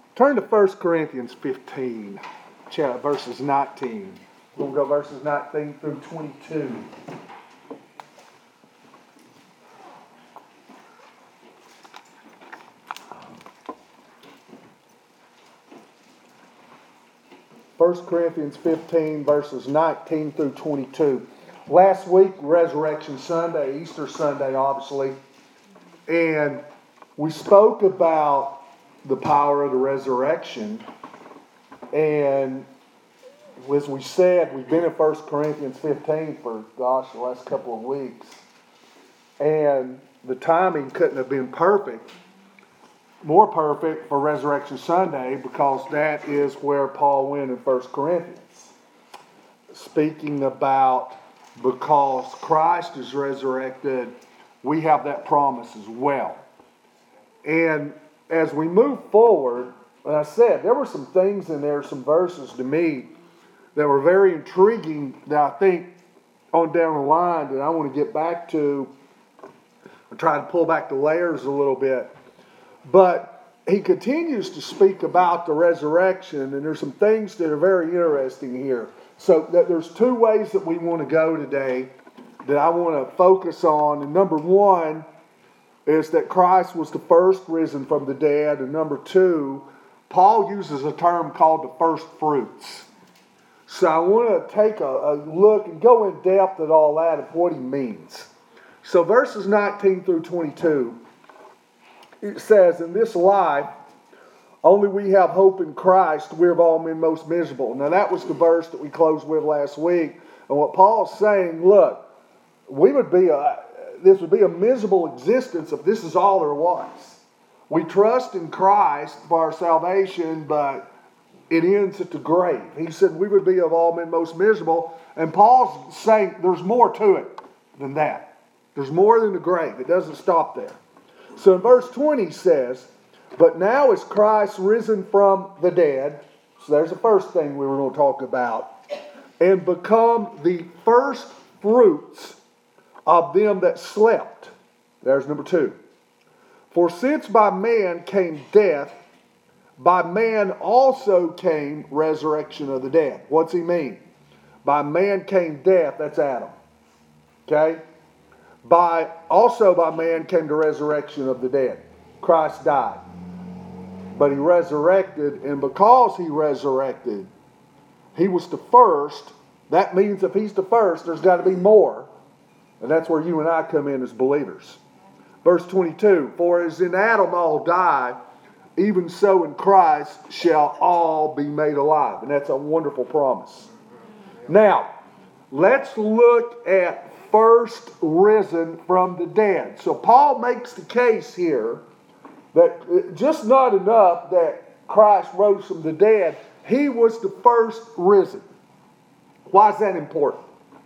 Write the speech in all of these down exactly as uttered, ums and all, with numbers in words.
Turn to First Corinthians fifteen, verses nineteen. We'll go verses nineteen through twenty-two. First Corinthians fifteen, verses nineteen through twenty-two. Last week, Resurrection Sunday, Easter Sunday, obviously, and we spoke about the power of the resurrection. And as we said, we've been in First Corinthians fifteen for, gosh, the last couple of weeks. And the timing couldn't have been perfect, more perfect for Resurrection Sunday, because that is where Paul went in First Corinthians. Speaking about because Christ is resurrected, we have that promise as well. And as we move forward, and I said, there were some things in there, some verses to me that were very intriguing that I think on down the line that I want to get back to and try to pull back the layers a little bit. But he continues to speak about the resurrection, and there's some things that are very interesting here. So that there's two ways that we want to go today that I want to focus on. And number one is that Christ was the first risen from the dead. And number two, Paul uses a term called the first fruits. So I want to take a, a look and go in depth at all that of what he means. So verses nineteen through twenty-two, it says, in this life, only we have hope in Christ, we're of all men most miserable. Now that was the verse that we closed with last week. And what Paul's saying, look, we would be a, this would be a miserable existence if this is all there was. We trust in Christ for our salvation, but it ends at the grave. He said we would be of all men most miserable. And Paul's saying there's more to it than that. There's more than the grave. It doesn't stop there. So in verse twenty says, but now is Christ risen from the dead. So there's the first thing we were going to talk about. And become the first fruits of them that slept. There's number two. For since by man came death, by man also came resurrection of the dead. What's he mean? By man came death, that's Adam. Okay? By also by man came the resurrection of the dead. Christ died. But he resurrected, and because he resurrected, he was the first. That means if he's the first, there's got to be more. And that's where you and I come in as believers. Verse twenty-two, for as in Adam all die, even so in Christ shall all be made alive. And that's a wonderful promise. Now, let's look at first risen from the dead. So Paul makes the case here that just not enough that Christ rose from the dead, he was the first risen. Why is that important?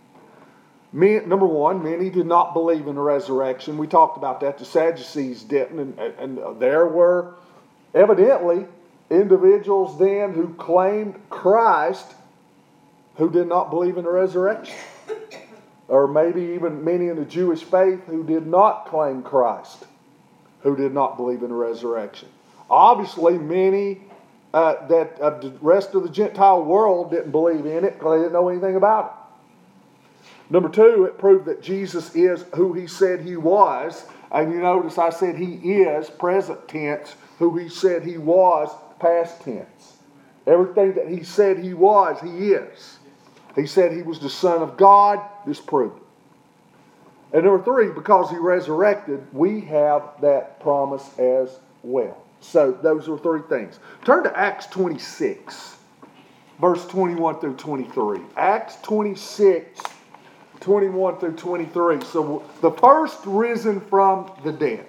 Men, number one, many did not believe in the resurrection. We talked about that. The Sadducees didn't. And, and, and there were evidently individuals then who claimed Christ who did not believe in the resurrection. Or maybe even many in the Jewish faith who did not claim Christ, who did not believe in the resurrection. Obviously, many uh, that of the rest of the Gentile world didn't believe in it because they didn't know anything about it. Number two, it proved that Jesus is who he said he was. And you notice I said he is, present tense, who he said he was, past tense. Everything that he said he was, he is. He said he was the Son of God. This proved it. And number three, because he resurrected, we have that promise as well. So those are three things. Turn to Acts twenty-six, verse twenty-one through twenty-three. Acts twenty-six, twenty-one through twenty-three. So the first risen from the dead.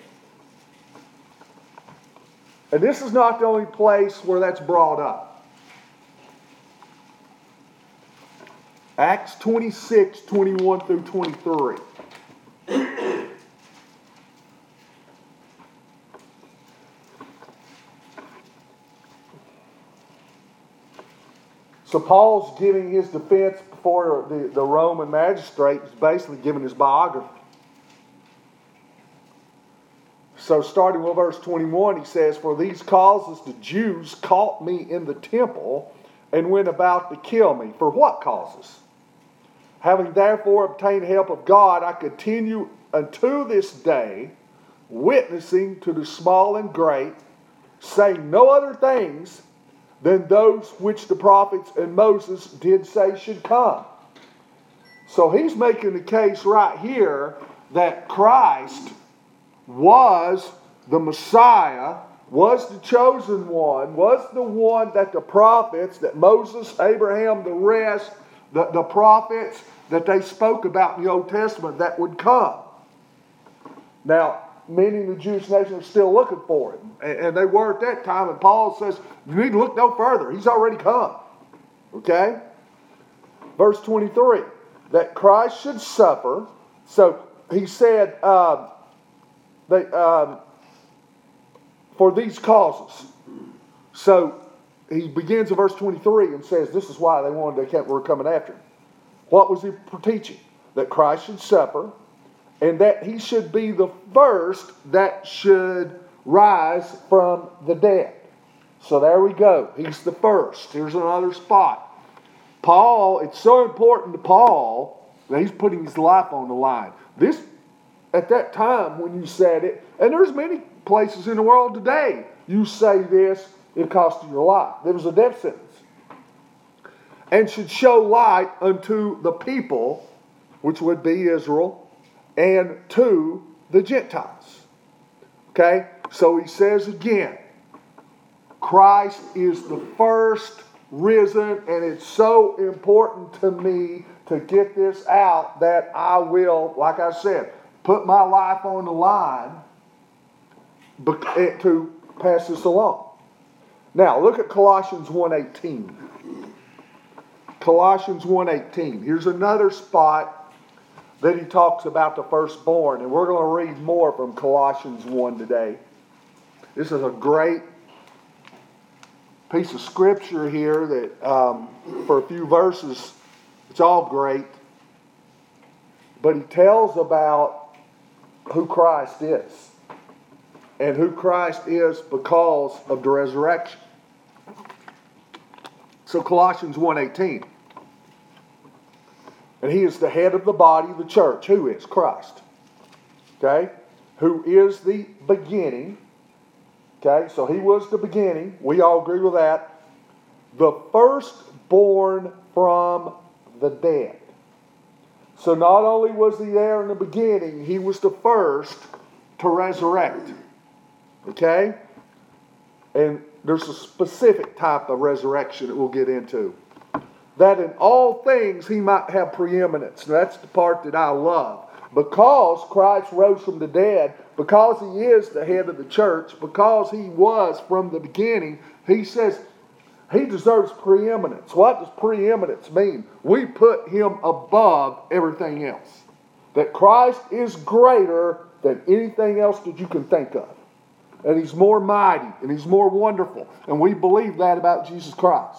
And this is not the only place where that's brought up. Acts twenty-six, twenty-one through twenty-three. So Paul's giving his defense before the, the Roman magistrate. He's basically giving his biography. So starting with verse twenty-one, he says, "For these causes the Jews caught me in the temple and went about to kill me." For what causes? "Having therefore obtained help of God, I continue unto this day, witnessing to the small and great, saying no other things than those which the prophets and Moses did say should come." So he's making the case right here that Christ was the Messiah, was the chosen one, was the one that the prophets, that Moses, Abraham, the rest, the, the prophets, that they spoke about in the Old Testament that would come. Now, many in the Jewish nation are still looking for him. And, and they were at that time, and Paul says, you need to look no further. He's already come. Okay? Verse twenty-three, that Christ should suffer. So he said, uh, They, um, for these causes. So he begins in verse twenty-three and says this is why they wanted they kept were coming after him. What was he teaching? That Christ should suffer, and that he should be the first that should rise from the dead. So there we go. He's the first. Here's another spot. Paul, it's so important to Paul that he's putting his life on the line. This At that time when you said it, and there's many places in the world today, you say this, it cost you your life. There was a death sentence. And should show light unto the people, which would be Israel, and to the Gentiles. Okay? So he says again, Christ is the first risen, and it's so important to me to get this out that I will, like I said, put my life on the line to pass this along. Now, look at Colossians one eighteen. Colossians one eighteen. Here's another spot that he talks about the firstborn, and we're going to read more from Colossians one today. This is a great piece of scripture here that um, for a few verses, it's all great. But he tells about who Christ is. And who Christ is because of the resurrection. So Colossians one eighteen. And he is the head of the body of the church. Who is? Christ. Okay? Who is the beginning. Okay? So he was the beginning. We all agree with that. The firstborn from the dead. So not only was he there in the beginning, he was the first to resurrect. Okay? And there's a specific type of resurrection that we'll get into. That in all things he might have preeminence. And that's the part that I love. Because Christ rose from the dead, because he is the head of the church, because he was from the beginning, he says he deserves preeminence. What does preeminence mean? We put him above everything else. That Christ is greater than anything else that you can think of. And he's more mighty, and he's more wonderful. And we believe that about Jesus Christ.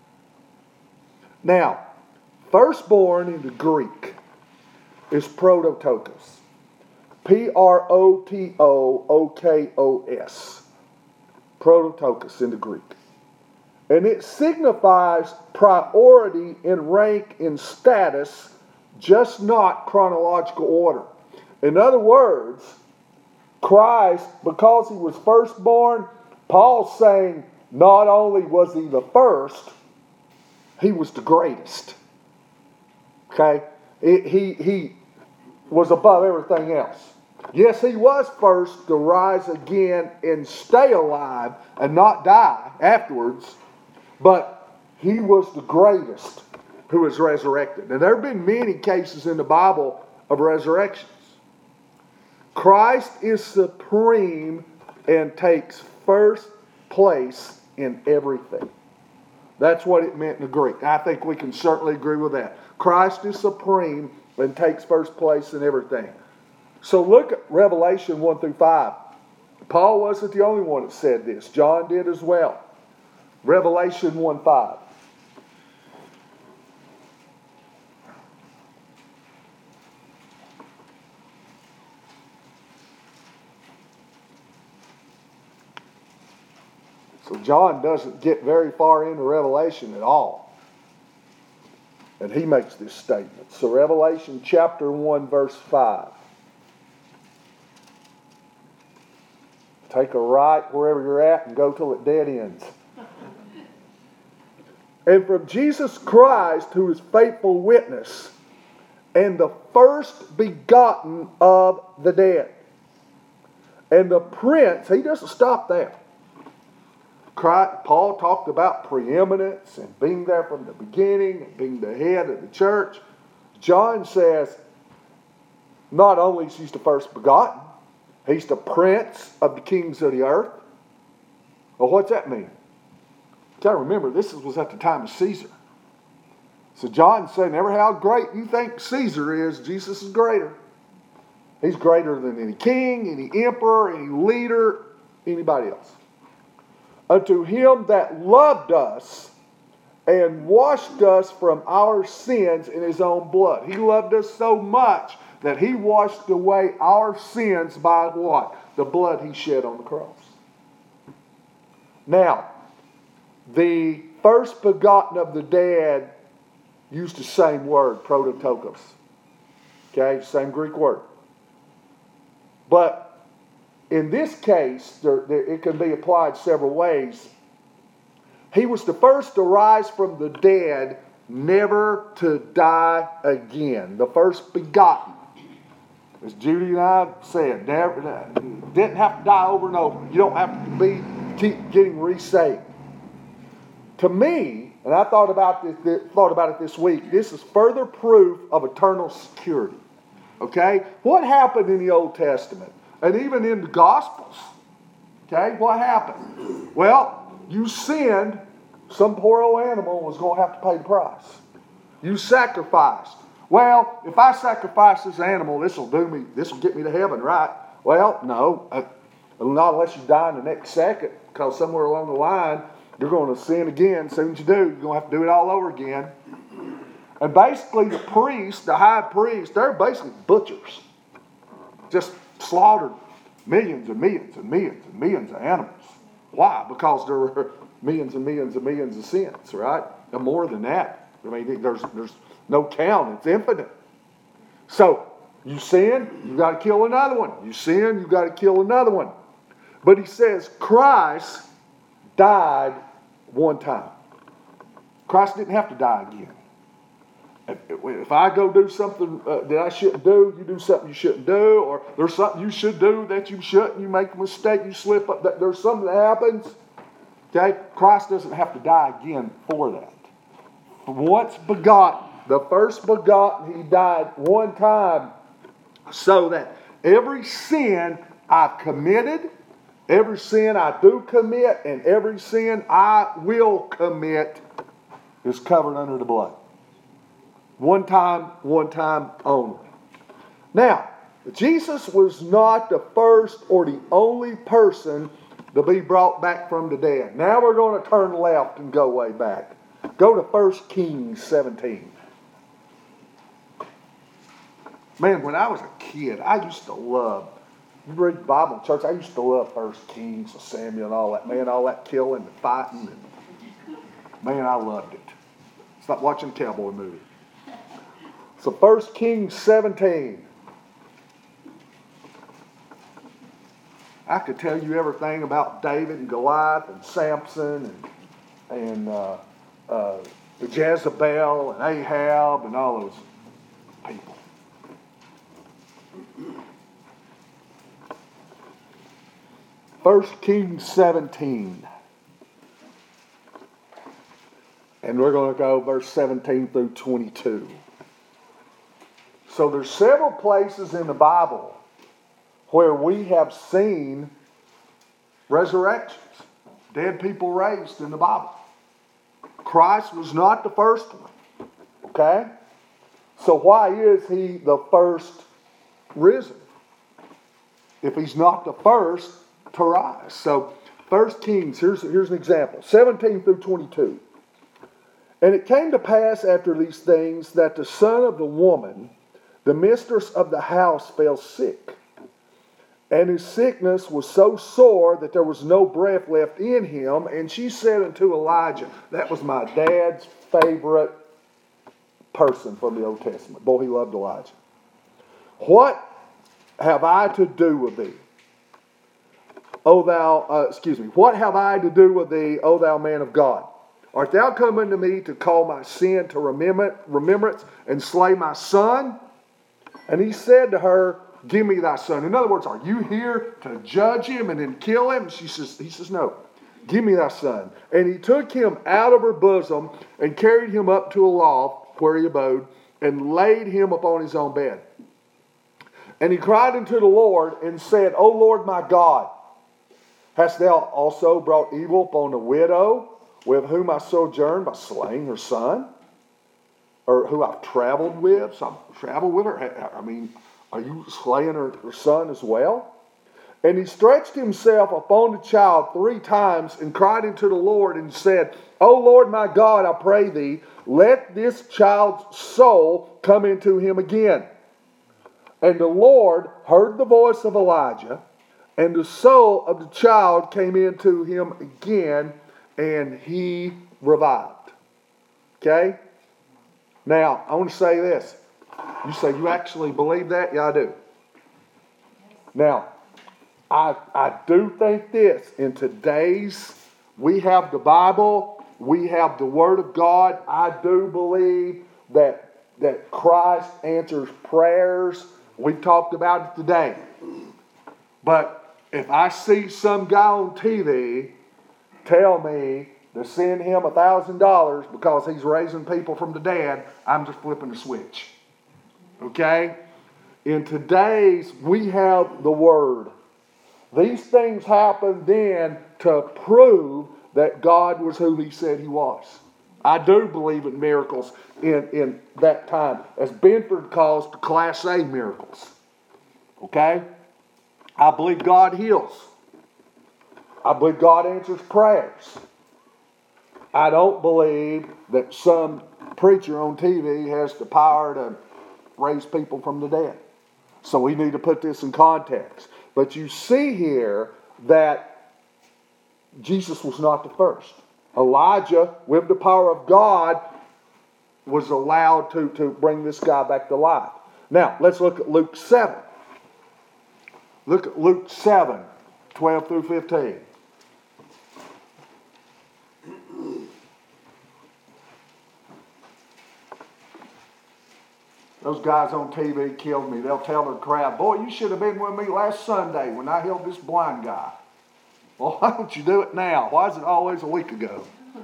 Now, firstborn in the Greek is prototokos. P R O T O O K O S. Prototokos in the Greek. And it signifies priority in rank, in status, just not chronological order. In other words, Christ, because he was firstborn, Paul's saying not only was he the first, he was the greatest. Okay? It, he, he was above everything else. Yes, he was first to rise again and stay alive and not die afterwards, but he was the greatest who was resurrected. And there have been many cases in the Bible of resurrections. Christ is supreme and takes first place in everything. That's what it meant in the Greek. I think we can certainly agree with that. Christ is supreme and takes first place in everything. So look at Revelation one through five. Paul wasn't the only one that said this. John did as well. Revelation one five. So John doesn't get very far into Revelation at all. And he makes this statement. So Revelation chapter one, verse five. Take a right wherever you're at and go till it dead ends. And from Jesus Christ, who is faithful witness, and the first begotten of the dead. And the prince, he doesn't stop there. Christ, Paul talked about preeminence and being there from the beginning and being the head of the church. John says, not only is he the first begotten, he's the prince of the kings of the earth. Well, what's that mean? You got to remember, this was at the time of Caesar. So John's saying, never how great you think Caesar is, Jesus is greater. He's greater than any king, any emperor, any leader, anybody else. Unto him that loved us and washed us from our sins in his own blood. He loved us so much that he washed away our sins by what? The blood he shed on the cross. Now, the first begotten of the dead used the same word, prototokos. Okay, same Greek word. But in this case, there, there, it can be applied several ways. He was the first to rise from the dead, never to die again. The first begotten. As Judy and I said, never, didn't have to die over and over. You don't have to be keep getting resaved. To me, and I thought about this, thought about it this week, this is further proof of eternal security. Okay? What happened in the Old Testament? And even in the Gospels. Okay? What happened? Well, you sinned, some poor old animal was going to have to pay the price. You sacrificed. Well, if I sacrifice this animal, this will do me, this will get me to heaven, right? Well, no. Uh, not unless you die in the next second, because somewhere along the line, you're going to sin again. As soon as you do, you're going to have to do it all over again. And basically, the priest, the high priest, they're basically butchers. Just slaughtered millions and millions and millions and millions of animals. Why? Because there were millions and millions and millions of sins, right? And more than that. I mean, there's there's no count. It's infinite. So, you sin, you got to kill another one. You sin, you got to kill another one. But he says Christ died one time. Christ didn't have to die again. If I go do something uh, that I shouldn't do, you do something you shouldn't do, or there's something you should do that you shouldn't, you make a mistake, you slip up, there's something that happens, okay? Christ doesn't have to die again for that. Once begotten, the first begotten, he died one time so that every sin I've committed, every sin I do commit, and every sin I will commit is covered under the blood. One time, one time only. Now, Jesus was not the first or the only person to be brought back from the dead. Now we're going to turn left and go way back. Go to First Kings seventeen. Man, when I was a kid, I used to love, you read the Bible in church, I used to love First Kings, Samuel and all that. Man, all that killing and fighting. And, man, I loved it. It's like watching a cowboy movie. So First Kings seventeen. I could tell you everything about David and Goliath and Samson and, and uh, uh, Jezebel and Ahab and all those people. First Kings seventeen. And we're going to go verse seventeen through twenty-two. So there's several places in the Bible where we have seen resurrections, dead people raised in the Bible. Christ was not the first one. Okay? So why is he the first risen? If he's not the first to rise. So First Kings, here's, here's an example. seventeen through twenty-two. And it came to pass after these things that the son of the woman, the mistress of the house, fell sick. And his sickness was so sore that there was no breath left in him. And she said unto Elijah, that was my dad's favorite person from the Old Testament. Boy, he loved Elijah. What have I to do with thee? O thou, uh, excuse me, what have I to do with thee, O thou man of God? Art thou come unto me to call my sin to remember, remembrance and slay my son? And he said to her, give me thy son. In other words, are you here to judge him and then kill him? She says, he says, no. Give me thy son. And he took him out of her bosom and carried him up to a loft where he abode and laid him upon his own bed. And he cried unto the Lord and said, O Lord my God, hast thou also brought evil upon the widow with whom I sojourned by slaying her son? Or who I've traveled with? So I've traveled with her. I mean, are you slaying her, her son as well? And he stretched himself upon the child three times and cried unto the Lord and said, O Lord my God, I pray thee, let this child's soul come into him again. And the Lord heard the voice of Elijah, and the soul of the child came into him again, and he revived. Okay? Now, I want to say this. You say, you actually believe that? Yeah, I do. Now, I, I do think this. In today's, we have the Bible, we have the Word of God. I do believe that, that Christ answers prayers. We talked about it today. But if I see some guy on T V tell me to send him a thousand dollars because he's raising people from the dead, I'm just flipping the switch. Okay? In today's, we have the Word. These things happened then to prove that God was who He said He was. I do believe in miracles in, in that time, as Benford calls the Class A miracles. Okay? I believe God heals. I believe God answers prayers. I don't believe that some preacher on T V has the power to raise people from the dead. So we need to put this in context. But you see here that Jesus was not the first. Elijah, with the power of God, was allowed to, to bring this guy back to life. Now, let's look at Luke seven. Look at Luke seven, twelve through fifteen. Those guys on T V killed me. They'll tell their crowd, boy, you should have been with me last Sunday when I healed this blind guy. Well, why don't you do it now? Why is it always a week ago?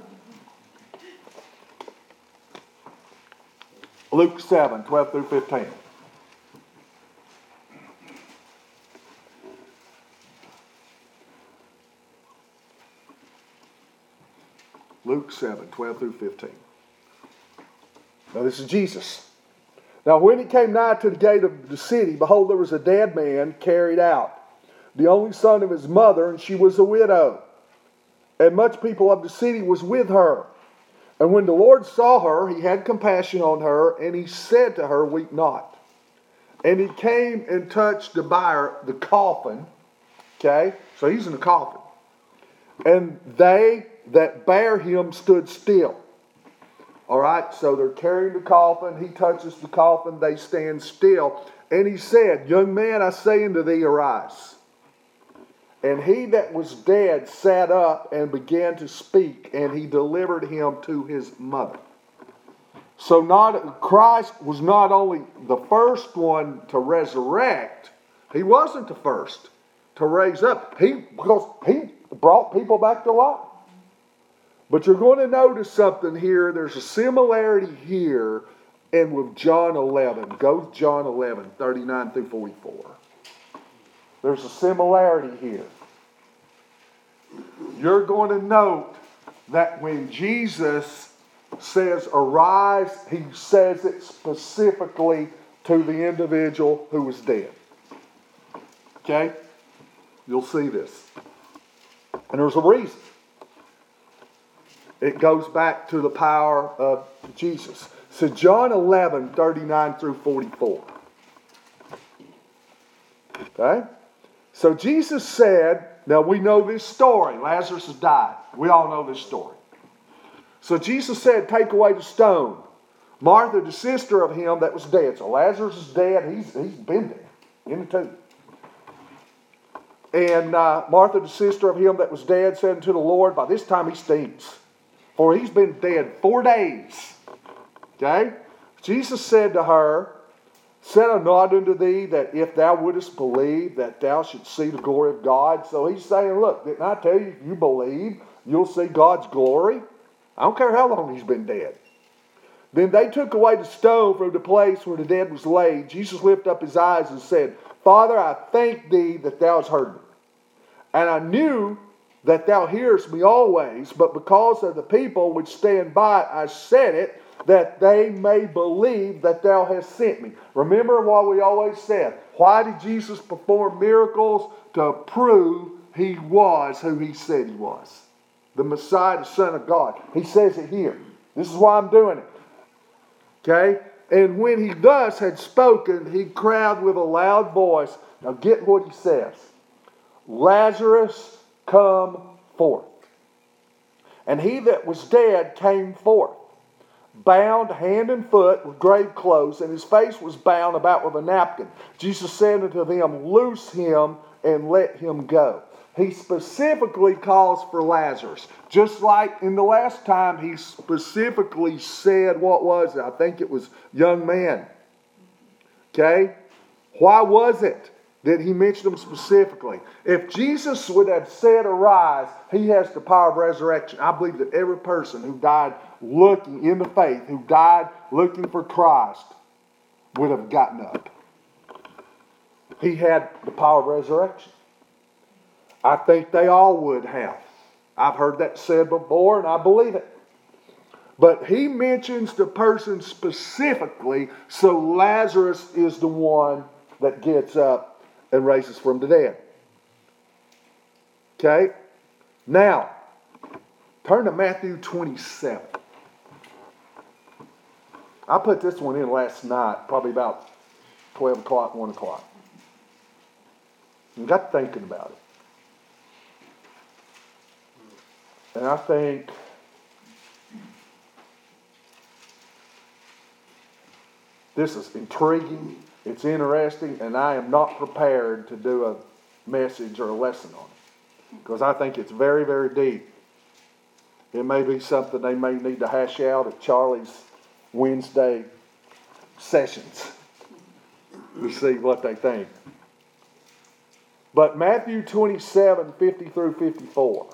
Luke seven, twelve through fifteen. Luke seven, twelve through fifteen. Now this is Jesus. Now when he came nigh to the gate of the city, behold, there was a dead man carried out, the only son of his mother, and she was a widow. And much people of the city was with her. And when the Lord saw her, he had compassion on her, and he said to her, weep not. And he came and touched the bier, the coffin. Okay, so he's in the coffin. And they that bare him stood still. All right, so they're carrying the coffin. He touches the coffin. They stand still. And he said, young man, I say unto thee, arise. And he that was dead sat up and began to speak, and he delivered him to his mother. So not Christ was not only the first one to resurrect, he wasn't the first to raise up. He because he brought people back to life. But you're going to notice something here. There's a similarity here and with John eleven. Go to John eleven, thirty-nine through forty-four. There's a similarity here. You're going to note that when Jesus says arise, he says it specifically to the individual who was dead. Okay? You'll see this. And there's a reason. It goes back to the power of Jesus. So John eleven, thirty-nine through forty-four. Okay? So Jesus said, now we know this story. Lazarus has died. We all know this story. So Jesus said, take away the stone. Martha, the sister of him that was dead. So Lazarus is dead. He's, he's been dead in the tomb. And uh, Martha, the sister of him that was dead, said unto the Lord, by this time he stinks, for he's been dead four days. Okay? Jesus said to her, said I not unto thee that if thou wouldest believe, that thou shouldst see the glory of God? So he's saying, look, didn't I tell you, if you believe, you'll see God's glory? I don't care how long he's been dead. Then they took away the stone from the place where the dead was laid. Jesus lifted up his eyes and said, Father, I thank thee that thou hast heard me. And I knew that thou hearest me always, but because of the people which stand by, I said it, that they may believe that thou hast sent me. Remember what we always said. Why did Jesus perform miracles? To prove he was who he said he was. The Messiah, the Son of God. He says it here. This is why I'm doing it. Okay? And when he thus had spoken, he cried with a loud voice. Now get what he says. Lazarus, come forth. And he that was dead came forth, bound hand and foot with grave clothes, and his face was bound about with a napkin. Jesus said unto them, loose him and let him go. He specifically calls for Lazarus. Just like in the last time he specifically said, what was it? I think it was young man. Okay? Why was it that he mentioned them specifically? If Jesus would have said arise, he has the power of resurrection. I believe that every person who died looking in the faith, who died looking for Christ, would have gotten up. He had the power of resurrection. I think they all would have. I've heard that said before, and I believe it. But he mentions the person specifically, so Lazarus is the one that gets up and raises from the dead. Okay? Now, turn to Matthew twenty-seven. I put this one in last night, probably about twelve o'clock, one o'clock. And got thinking about it. And I think this is intriguing, it's interesting, and I am not prepared to do a message or a lesson on it. Because I think it's very, very deep. It may be something they may need to hash out at Charlie's Wednesday sessions to see what they think. But Matthew twenty-seven, fifty through fifty-four.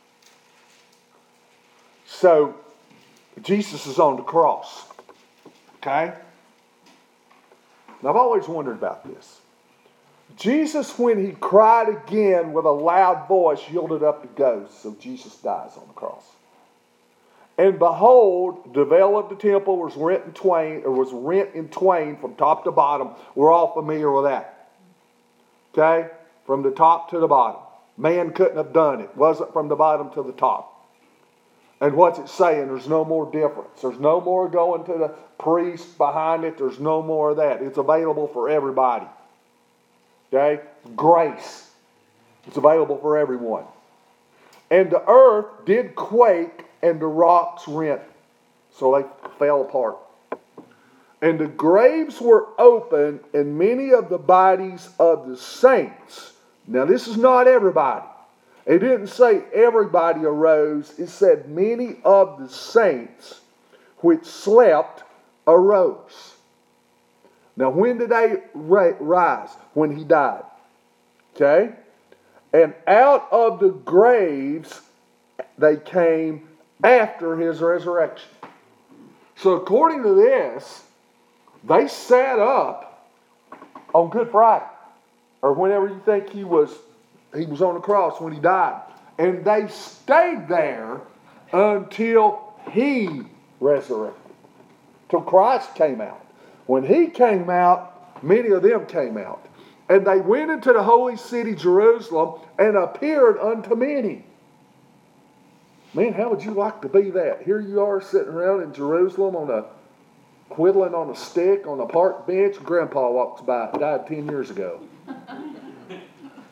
So, Jesus is on the cross. Okay? Now, I've always wondered about this. Jesus, when he cried again with a loud voice, yielded up the ghost. So Jesus dies on the cross. And behold, the veil of the temple was rent in twain, or was rent in twain from top to bottom. We're all familiar with that. Okay? From the top to the bottom. Man couldn't have done it. It wasn't from the bottom to the top. And what's it saying? There's no more difference. There's no more going to the priest behind it. There's no more of that. It's available for everybody. Okay? Grace. It's available for everyone. And the earth did quake and the rocks rent. So they fell apart. And the graves were open and many of the bodies of the saints. Now this is not everybody. It didn't say everybody arose. It said many of the saints which slept arose. Now when did they rise? When he died. Okay? And out of the graves they came after his resurrection. So according to this, they sat up on Good Friday. Or whenever you think he was He was on the cross when he died. And they stayed there until he resurrected. Till Christ came out. When he came out, many of them came out. And they went into the holy city, Jerusalem, and appeared unto many. Man, how would you like to be that? Here you are sitting around in Jerusalem on a whittling on a stick on a park bench. Grandpa walks by. Died ten years ago.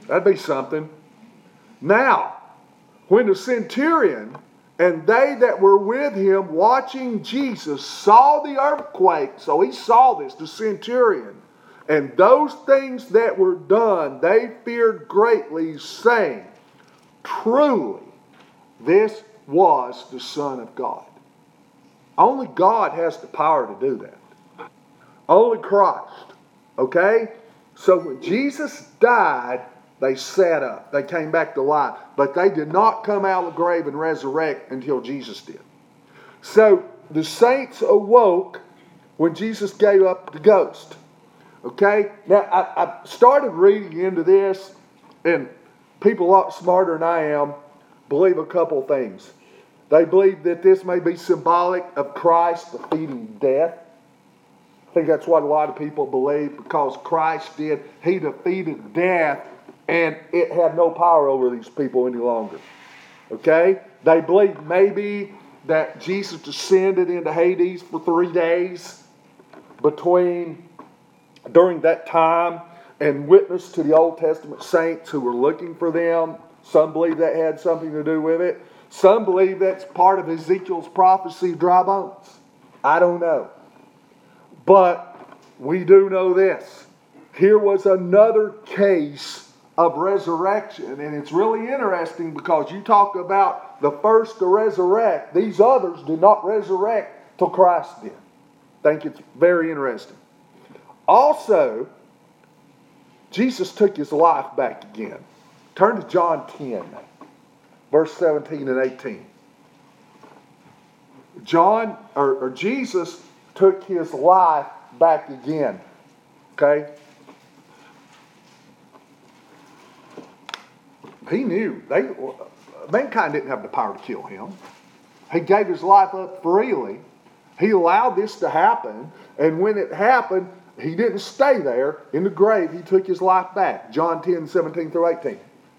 That'd be something. Now, when the centurion and they that were with him watching Jesus saw the earthquake, so he saw this, the centurion, and those things that were done, they feared greatly, saying, truly, this was the Son of God. Only God has the power to do that. Only Christ. Okay? So when Jesus died, they sat up. They came back to life. But they did not come out of the grave and resurrect until Jesus did. So the saints awoke when Jesus gave up the ghost. Okay? Now, I, I started reading into this, and people a lot smarter than I am believe a couple things. They believe that this may be symbolic of Christ defeating death. I think that's what a lot of people believe, because Christ did. He defeated death, and it had no power over these people any longer. Okay? They believe maybe that Jesus descended into Hades for three days between, during that time, and witnessed to the Old Testament saints who were looking for them. Some believe that had something to do with it. Some believe that's part of Ezekiel's prophecy, dry bones. I don't know. But we do know this. Here was another case of resurrection. And it's really interesting, because you talk about the first to resurrect. These others did not resurrect till Christ did. I think it's very interesting. Also, Jesus took his life back again. Turn to John ten, verse seventeen and eighteen. John, or, or Jesus took his life back again. Okay? He knew. They, mankind didn't have the power to kill him. He gave his life up freely. He allowed this to happen. And when it happened, he didn't stay there in the grave. He took his life back. John ten, seventeen through eighteen.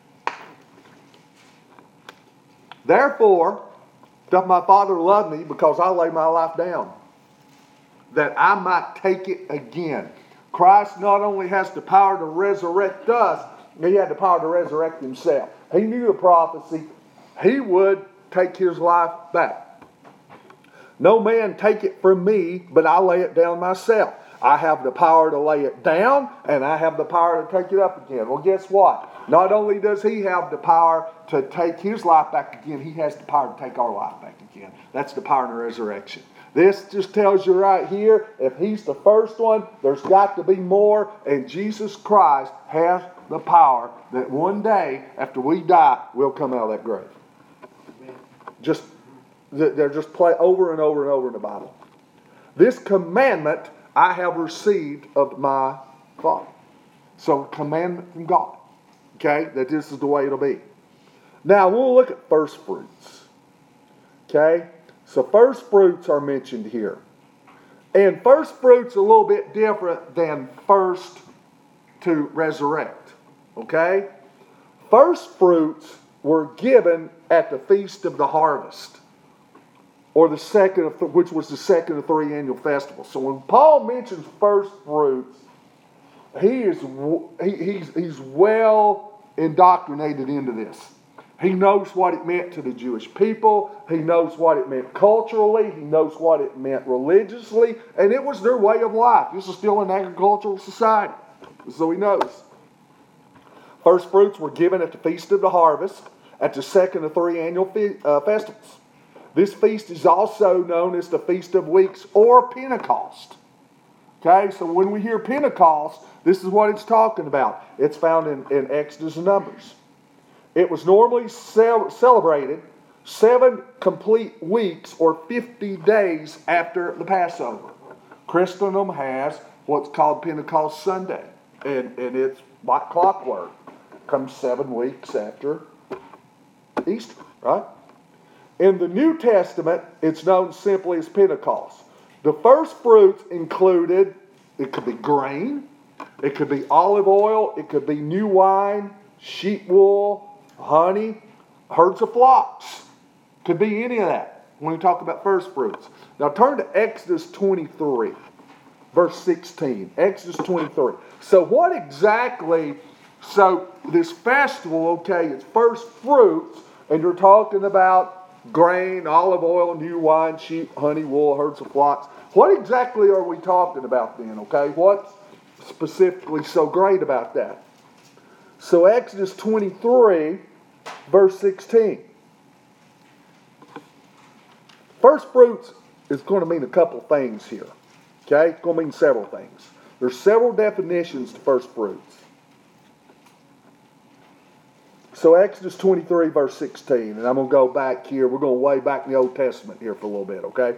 Therefore, doth my Father love me, because I lay my life down, that I might take it again. Christ not only has the power to resurrect us, he had the power to resurrect himself. He knew the prophecy. He would take his life back. No man take it from me, but I lay it down myself. I have the power to lay it down, and I have the power to take it up again. Well, guess what? Not only does he have the power to take his life back again, he has the power to take our life back again. That's the power of the resurrection. This just tells you right here, if he's the first one, there's got to be more, and Jesus Christ has the power that one day, after we die, we'll come out of that grave. Just, they're just play over and over and over in the Bible. This commandment I have received of my Father. So, commandment from God. Okay? That this is the way it'll be. Now, we'll look at first fruits. Okay? So, first fruits are mentioned here. And first fruits are a little bit different than first to resurrect. Okay? First fruits were given at the Feast of the Harvest, or the second, of th- which was the second of three annual festivals. So when Paul mentions first fruits, he is he, he's he's well indoctrinated into this. He knows what it meant to the Jewish people. He knows what it meant culturally. He knows what it meant religiously, and it was their way of life. This is still an agricultural society, so he knows. First fruits were given at the Feast of the Harvest, at the second of three annual fe- uh, festivals. This feast is also known as the Feast of Weeks or Pentecost. Okay, so when we hear Pentecost, this is what it's talking about. It's found in, in Exodus and Numbers. It was normally ce- celebrated seven complete weeks or fifty days after the Passover. Christendom has what's called Pentecost Sunday, and, and it's like clockwork. Comes seven weeks after Easter, right? In the New Testament, it's known simply as Pentecost. The first fruits included, it could be grain, it could be olive oil, it could be new wine, sheep wool, honey, herds of flocks. Could be any of that when we talk about first fruits. Now turn to Exodus twenty-three, verse sixteen. Exodus twenty-three. So what exactly So this festival, okay, it's first fruits, and you're talking about grain, olive oil, new wine, sheep, honey, wool, herds of flocks. What exactly are we talking about then, okay? What's specifically so great about that? So Exodus twenty-three, verse sixteen. First fruits is going to mean a couple things here, okay? It's going to mean several things. There's several definitions to first fruits. So Exodus twenty-three, verse sixteen, and I'm going to go back here. We're going way back in the Old Testament here for a little bit, okay?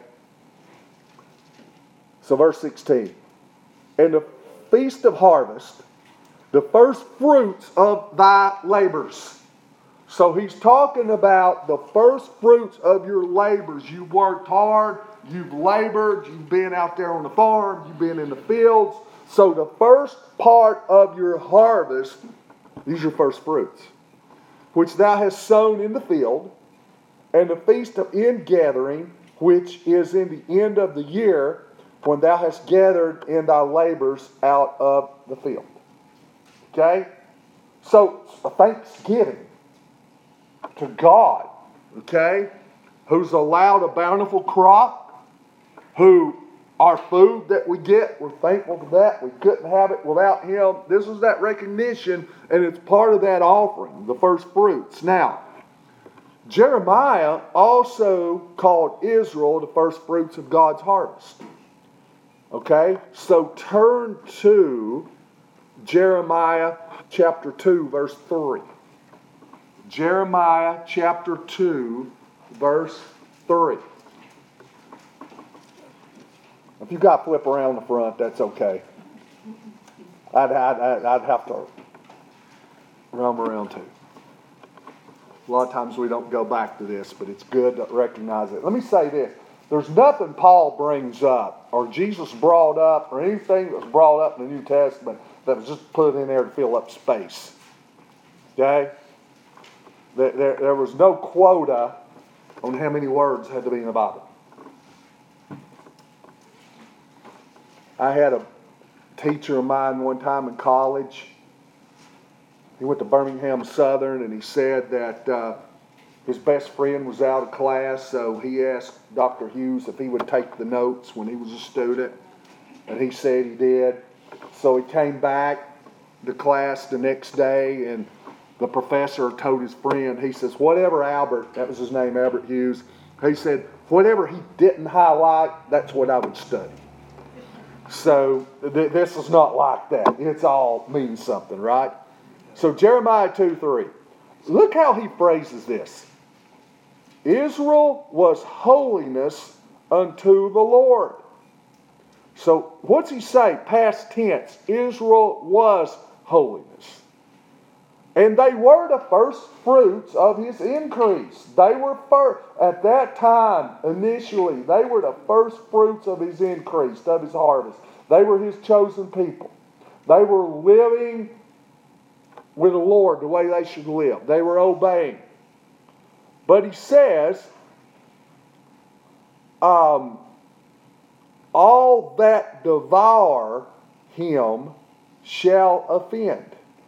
So verse sixteen. In the feast of harvest, the first fruits of thy labors. So he's talking about the first fruits of your labors. You've worked hard, you've labored, you've been out there on the farm, you've been in the fields. So the first part of your harvest, these are your first fruits, which thou hast sown in the field, and the feast of ingathering, which is in the end of the year, when thou hast gathered in thy labors out of the field. Okay? So, a thanksgiving to God, okay, who's allowed a bountiful crop, who our food that we get, we're thankful for that. We couldn't have it without Him. This is that recognition, and it's part of that offering, the first fruits. Now, Jeremiah also called Israel the first fruits of God's harvest. Okay? So turn to Jeremiah chapter two, verse three. Jeremiah chapter two, verse three. If you've got to flip around the front, that's okay. I'd, I'd, I'd have to roam around too. A lot of times we don't go back to this, but it's good to recognize it. Let me say this. There's nothing Paul brings up, or Jesus brought up, or anything that was brought up in the New Testament that was just put in there to fill up space. Okay? There, there, there was no quota on how many words had to be in the Bible. I had a teacher of mine one time in college. He went to Birmingham Southern, and he said that uh, his best friend was out of class, so he asked Doctor Hughes if he would take the notes when he was a student, and he said he did. So he came back to class the next day, and the professor told his friend, he says, whatever Albert, that was his name, Albert Hughes, he said, whatever he didn't highlight, that's what I would study. So th- this is not like that. It's all means something, right? So Jeremiah two three. Look how he phrases this. Israel was holiness unto the Lord. So what's he say? Past tense. Israel was holiness. And they were the first fruits of his increase. They were first, at that time, initially, they were the first fruits of his increase, of his harvest. They were his chosen people. They were living with the Lord the way they should live. They were obeying. But he says, um, all that devour him shall offend.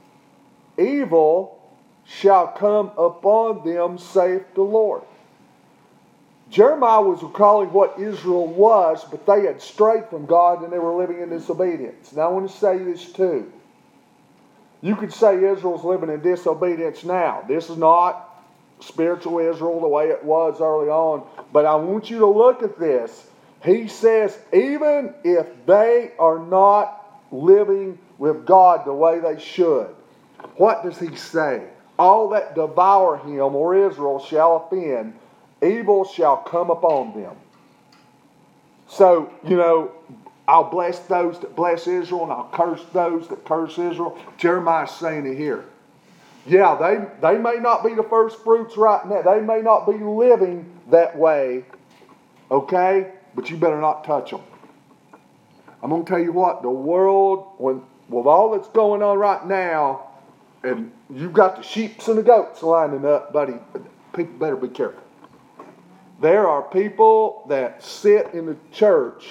Evil shall come upon them, saith the Lord. Jeremiah was recalling what Israel was, but they had strayed from God and they were living in disobedience. Now I want to say this too. You could say Israel's living in disobedience now. This is not spiritual Israel the way it was early on, but I want you to look at this. He says, even if they are not living with God the way they should, what does he say? All that devour him, or Israel, shall offend. Evil shall come upon them. So, you know, I'll bless those that bless Israel, and I'll curse those that curse Israel. Jeremiah's saying it here. Yeah, they, they may not be the first fruits right now. They may not be living that way. Okay? But you better not touch them. I'm going to tell you what, the world, when, with all that's going on right now, and you've got the sheeps and the goats lining up, buddy, people better be careful. There are people that sit in the church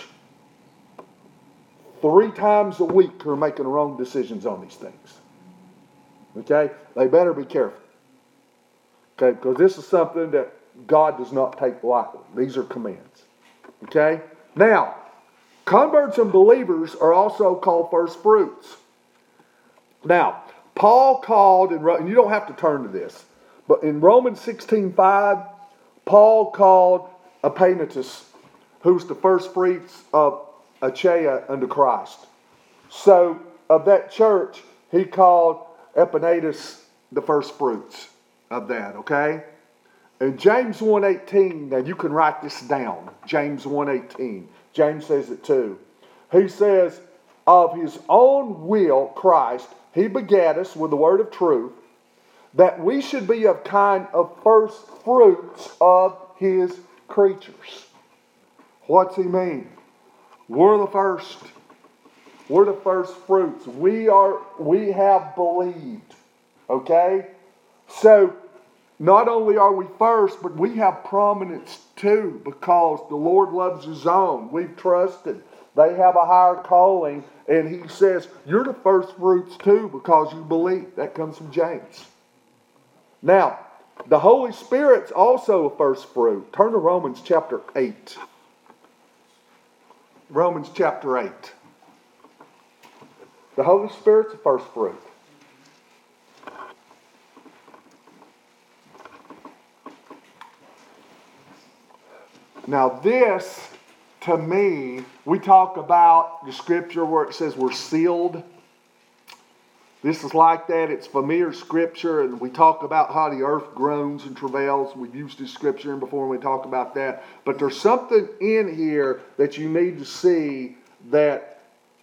three times a week who are making wrong decisions on these things. Okay? They better be careful. Okay? Because this is something that God does not take lightly. These are commands. Okay? Now, converts and believers are also called first fruits. Now, Paul called, in, and you don't have to turn to this, but in Romans sixteen five, Paul called Epaenetus, who's the first fruits of Achaia unto Christ. So, of that church, he called Epaenetus the first fruits of that, okay? And James one eighteen, now you can write this down, James one eighteen. James says it too. He says, of his own will, Christ, he begat us with the word of truth, that we should be of kind of first fruits of his creatures. What's he mean? We're the first. We're the first fruits. We are, we have believed. Okay? So, not only are we first, but we have prominence too, because the Lord loves his own. We've trusted. They have a higher calling, and he says, you're the first fruits too, because you believe. That comes from James. Now, the Holy Spirit's also a first fruit. Turn to Romans chapter eight. Romans chapter eight. The Holy Spirit's a first fruit. Now this, to me, we talk about the scripture where it says we're sealed. This is like that. It's familiar scripture, and we talk about how the earth groans and travails. We've used this scripture before when we talk about that. But there's something in here that you need to see that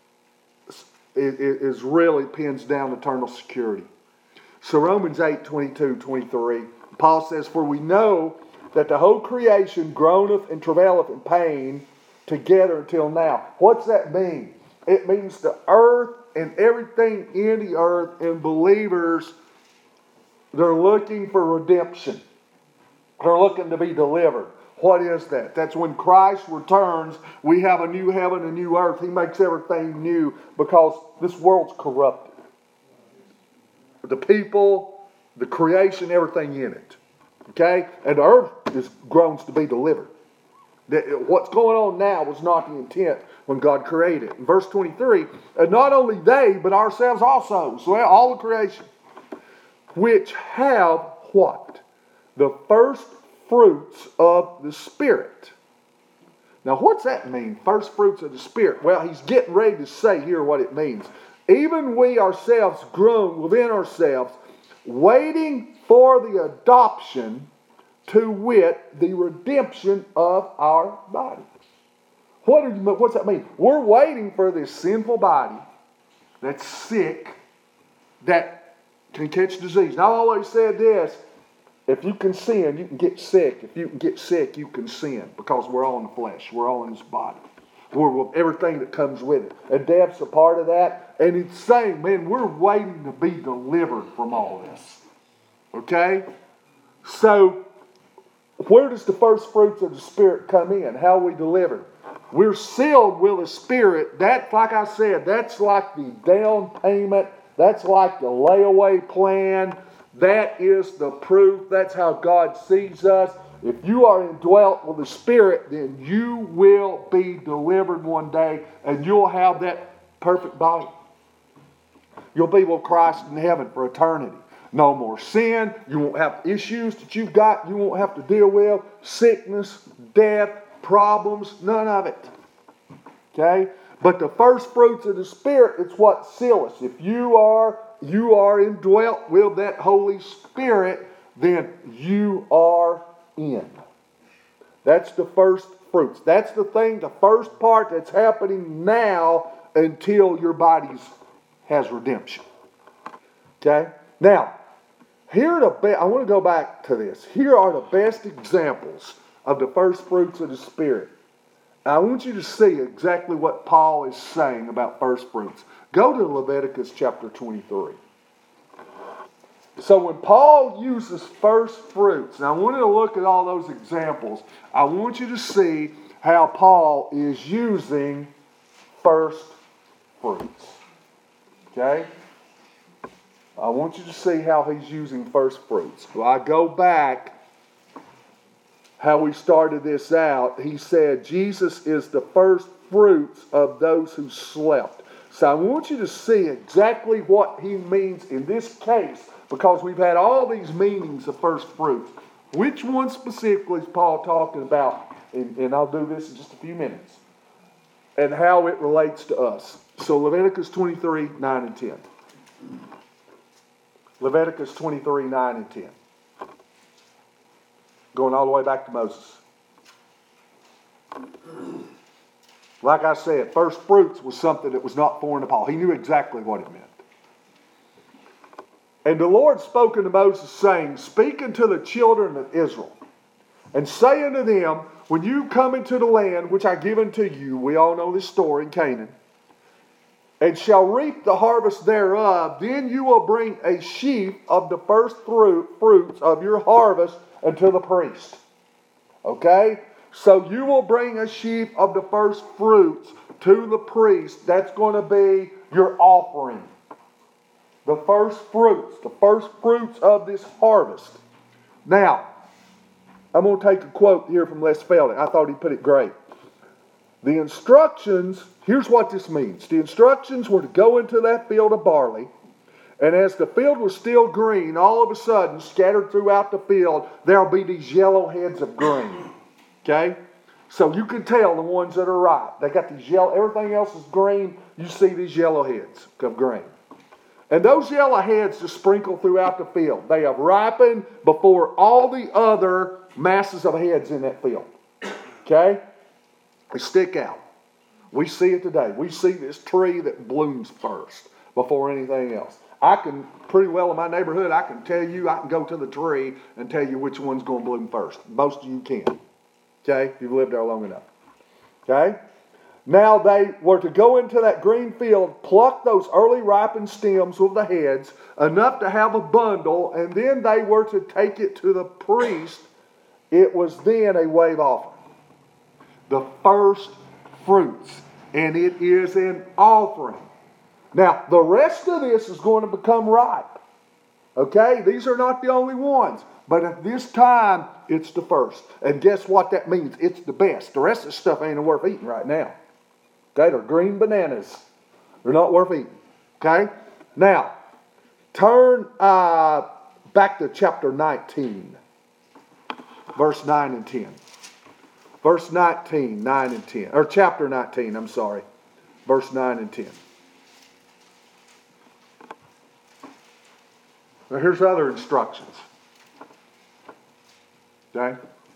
is really pins down eternal security. So Romans eight, twenty-two, twenty-three, Paul says, for we know that the whole creation groaneth and travaileth in pain together until now. What's that mean? It means the earth and everything in the earth and believers, they're looking for redemption. They're looking to be delivered. What is that? That's when Christ returns, we have a new heaven, a new earth. He makes everything new because this world's corrupted. The people, the creation, everything in it. Okay? And the earth is groans to be delivered. That what's going on now was not the intent when God created. In verse twenty-three, and not only they, but ourselves also, so all the creation, which have what? The first fruits of the Spirit. Now what's that mean? First fruits of the Spirit. Well, he's getting ready to say here what it means. Even we ourselves groan within ourselves, waiting for the adoption, to wit, the redemption of our body. What do you, what's that mean? We're waiting for this sinful body that's sick, that can catch disease. Now, I always said this, if you can sin, you can get sick. If you can get sick, you can sin, because we're all in the flesh. We're all in this body. We're with everything that comes with it. And death's a part of that. And it's saying, man, we're waiting to be delivered from all this. Okay? So, where does the first fruits of the Spirit come in? How are we delivered? We're sealed with the Spirit. That, like I said, that's like the down payment. That's like the layaway plan. That is the proof. That's how God sees us. If you are indwelt with the Spirit, then you will be delivered one day, and you'll have that perfect body. You'll be with Christ in heaven for eternity. No more sin. You won't have issues that you've got you won't have to deal with. Sickness, death, problems, none of it. Okay? But the first fruits of the Spirit, it's what seals us. If you are, you are indwelt with that Holy Spirit, then you are in. That's the first fruits. That's the thing, the first part that's happening now until your body has redemption. Okay? Now, here are the be- I want to go back to this. Here are the best examples of the first fruits of the Spirit. I want you to see exactly what Paul is saying about first fruits. Go to Leviticus chapter twenty-three. So when Paul uses first fruits, and I want you to look at all those examples, I want you to see how Paul is using first fruits. Okay? I want you to see how he's using first fruits. Well, I go back how we started this out. He said Jesus is the first fruits of those who slept. So I want you to see exactly what he means in this case, because we've had all these meanings of first fruits. Which one specifically is Paul talking about? And, and I'll do this in just a few minutes. And how it relates to us. So Leviticus twenty-three, nine and ten. Leviticus twenty-three, nine and ten. Going all the way back to Moses. Like I said, first fruits was something that was not foreign to Paul. He knew exactly what it meant. And the Lord spoke unto Moses, saying, Speak unto the children of Israel, and say unto them, When you come into the land which I give unto you, we all know this story in Canaan, and shall reap the harvest thereof, then you will bring a sheaf of the first fruit, fruits of your harvest unto the priest. Okay? So you will bring a sheaf of the first fruits to the priest. That's going to be your offering. The first fruits. The first fruits of this harvest. Now, I'm going to take a quote here from Les Feldick. I thought he put it great. The instructions, here's what this means. The instructions were to go into that field of barley, and as the field was still green, all of a sudden, scattered throughout the field, there'll be these yellow heads of grain. Okay? So you can tell the ones that are ripe. They got these yellow, everything else is green. You see these yellow heads of grain. And those yellow heads just sprinkle throughout the field. They have ripened before all the other masses of heads in that field. Okay? They stick out. We see it today. We see this tree that blooms first before anything else. I can, pretty well in my neighborhood, I can tell you, I can go to the tree and tell you which one's going to bloom first. Most of you can. Okay? You've lived there long enough. Okay? Now they were to go into that green field, pluck those early ripened stems with the heads, enough to have a bundle, and then they were to take it to the priest. It was then a wave offering. The first fruits. And it is an offering. Now, the rest of this is going to become ripe. Okay? These are not the only ones. But at this time, it's the first. And guess what that means? It's the best. The rest of the stuff ain't worth eating right now. Okay? They're green bananas. They're not worth eating. Okay? Now, turn uh, back to chapter nineteen. Verse nine and ten. Verse nineteen, nine and ten. Or chapter nineteen, I'm sorry. Verse nine and ten. Now here's other instructions. Okay?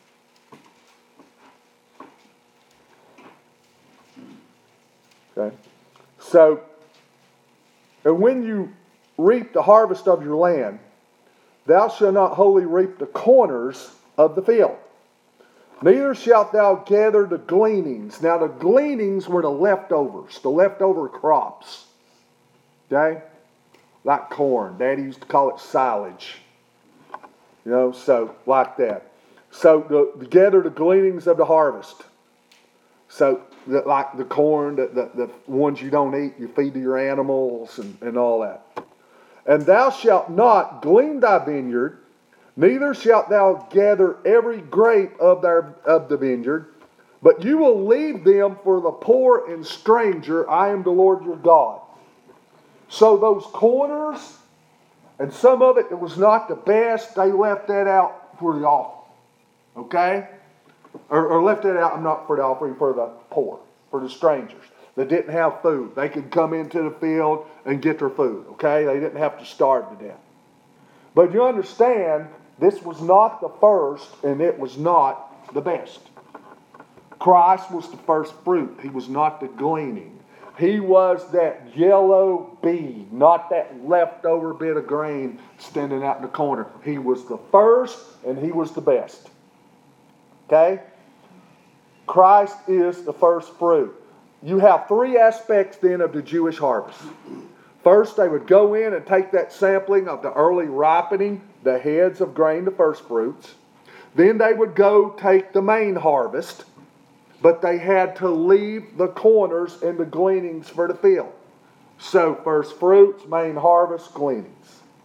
Okay. So, and when you reap the harvest of your land, thou shalt not wholly reap the corners of the field. Neither shalt thou gather the gleanings. Now the gleanings were the leftovers, the leftover crops. Okay? Like corn. Daddy used to call it silage. You know, so like that. So the, gather the gleanings of the harvest. So the, like the corn, the, the, the ones you don't eat, you feed to your animals and, and all that. And thou shalt not glean thy vineyard, neither shalt thou gather every grape of, their, of the vineyard, but you will leave them for the poor and stranger. I am the Lord your God. So those corners, and some of it that was not the best, they left that out for the offering. Okay? Or, or left that out, I'm not for the offering, for the poor, for the strangers that didn't have food. They could come into the field and get their food. Okay? They didn't have to starve to death. But you understand, this was not the first, and it was not the best. Christ was the first fruit. He was not the gleaning. He was that yellow bead, not that leftover bit of grain standing out in the corner. He was the first, and he was the best. Okay? Christ is the first fruit. You have three aspects then of the Jewish harvest. First, they would go in and take that sampling of the early ripening, the heads of grain, the first fruits. Then they would go take the main harvest, but they had to leave the corners and the gleanings for the field. So, first fruits, main harvest, gleanings.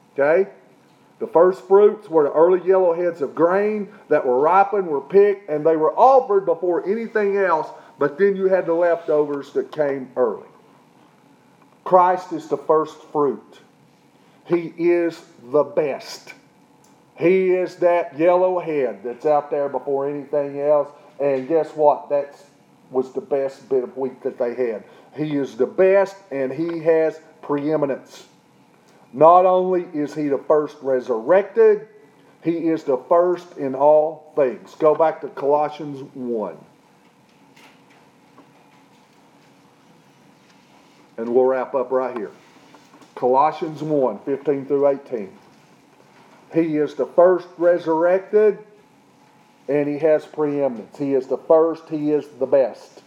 Okay? The first fruits were the early yellow heads of grain that were ripened, were picked, and they were offered before anything else, but then you had the leftovers that came early. Christ is the first fruit. He is the best. He is that yellow head that's out there before anything else, and guess what? That was the best bit of wheat that they had. He is the best, and he has preeminence. Not only is he the first resurrected, he is the first in all things. Go back to Colossians one. And we'll wrap up right here. Colossians one, fifteen through eighteen. He is the first resurrected, and he has preeminence. He is the first, he is the best.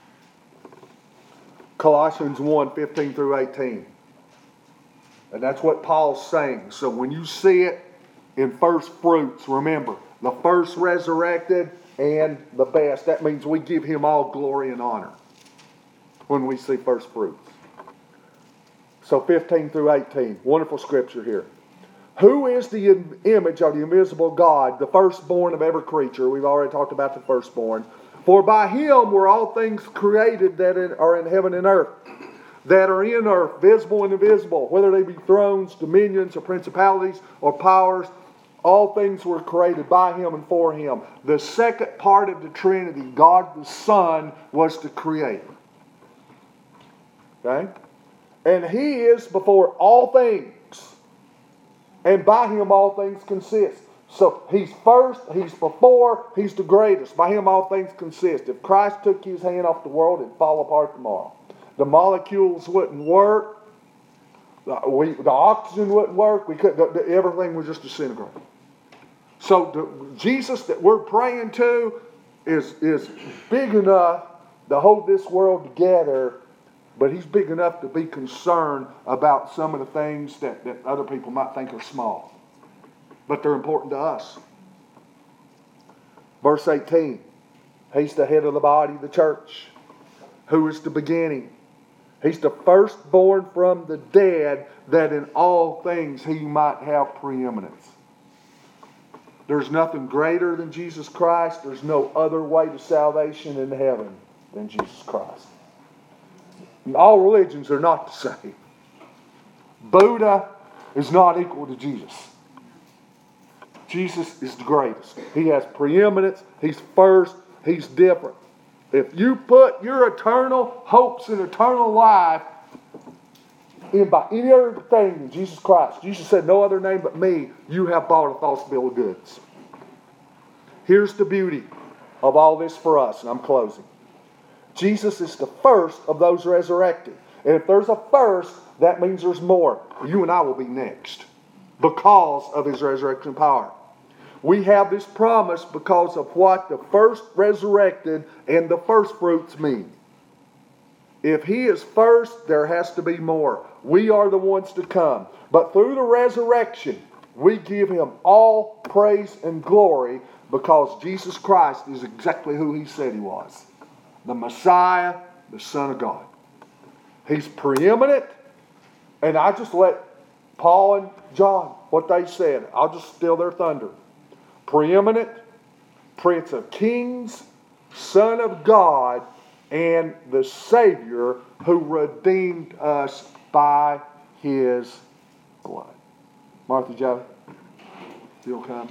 Colossians one, fifteen through eighteen. And that's what Paul's saying. So when you see it in first fruits, remember, the first resurrected and the best. That means we give him all glory and honor when we see first fruits. So fifteen through eighteen, wonderful scripture here. Who is the image of the invisible God, the firstborn of every creature? We've already talked about the firstborn. For by him were all things created that are in heaven and earth, that are in earth, visible and invisible, whether they be thrones, dominions, or principalities, or powers. All things were created by him and for him. The second part of the Trinity, God the Son, was the creator. Okay? And he is before all things. And by him all things consist. So he's first, he's before, he's the greatest. By him all things consist. If Christ took his hand off the world, it'd fall apart tomorrow. The molecules wouldn't work. The, we, the oxygen wouldn't work. We could. The, the, everything would just disintegrate. So the Jesus that we're praying to is, is big enough to hold this world together, but he's big enough to be concerned about some of the things that, that other people might think are small. But they're important to us. Verse eighteen. He's the head of the body, the church. Who is the beginning? He's the firstborn from the dead, that in all things he might have preeminence. There's nothing greater than Jesus Christ. There's no other way to salvation in heaven than Jesus Christ. And all religions are not the same. Buddha is not equal to Jesus. Jesus is the greatest. He has preeminence. He's first. He's different. If you put your eternal hopes in eternal life in by any other thing than Jesus Christ, Jesus said, no other name but me, you have bought a false bill of goods. Here's the beauty of all this for us, and I'm closing. Jesus is the first of those resurrected. And if there's a first, that means there's more. You and I will be next because of his resurrection power. We have this promise because of what the first resurrected and the first fruits mean. If he is first, there has to be more. We are the ones to come. But through the resurrection, we give him all praise and glory because Jesus Christ is exactly who he said he was. The Messiah, the Son of God. He's preeminent. And I just let Paul and John, what they said, I'll just steal their thunder. Preeminent, Prince of Kings, Son of God, and the Savior who redeemed us by his blood. Martha Joe, you'll come.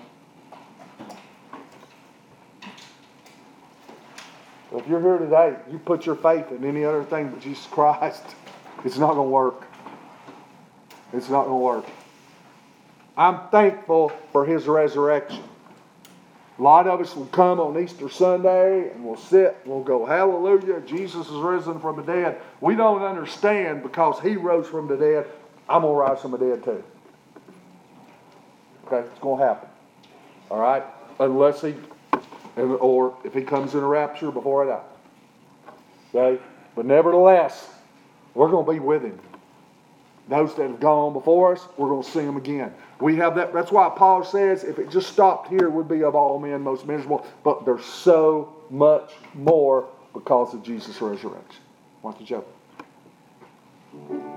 If you're here today, you put your faith in any other thing but Jesus Christ, it's not going to work. It's not going to work. I'm thankful for his resurrection. A lot of us will come on Easter Sunday and we'll sit and we'll go, hallelujah, Jesus is risen from the dead. We don't understand because he rose from the dead, I'm going to rise from the dead too. Okay, it's going to happen. All right? Unless he, or if he comes in a rapture before I die. Okay? But nevertheless, we're going to be with him. Those that have gone on before us, we're going to see them again. We have that. That's why Paul says, if it just stopped here, it would be of all men most miserable. But there's so much more because of Jesus' resurrection. What's the joke?